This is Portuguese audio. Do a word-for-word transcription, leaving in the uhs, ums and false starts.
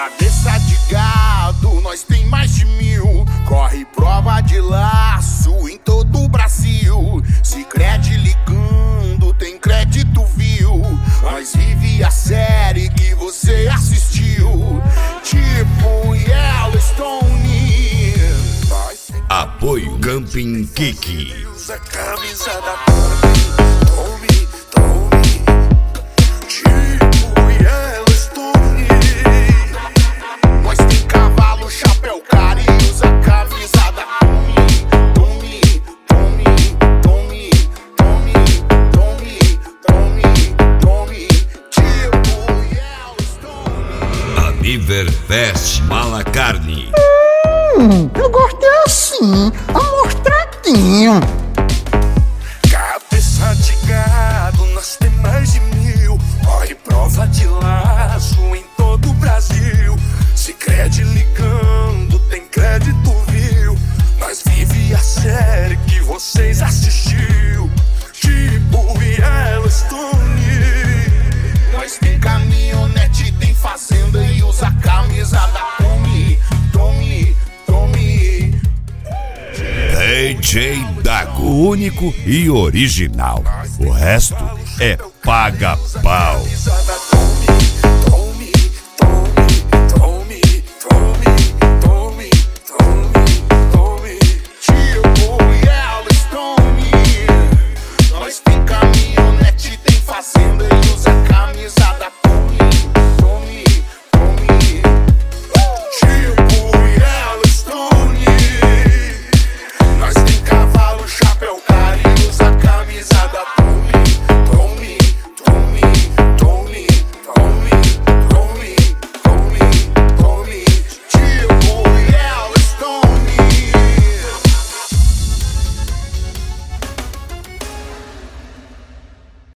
Cabeça de gado, nós tem mais de mil. Corre prova de laço em todo o Brasil. Sicredi ligando, tem crédito, viu? Nós vive a série que você assistiu, tipo Yellowstone. Apoio Camping Kiki. Usa a camisa da Tommy, Tommy, tipo Yellowstone. Nós tem cavalo, chapéu, cara e usa a camisa da Tommy, Tommy, Tommy, Tommy, Tommy, Tommy, Tommy, tipo Yellowstone. Aniverfest Mala Carne. Hum, eu gostei assim, amostradinho. Cabeça de gado, nós tem mais de mil. Corre prova de laço em todo o Brasil. Sicredi ligando, tem crédito, viu? Nós vive a série que vocês assistiu, tipo Yellowstone. Nós tem caminhonete, tem fazenda e usa a camisa da Tommy, Tommy, Tommy. D J Dago, único e original. O resto é paga-pau.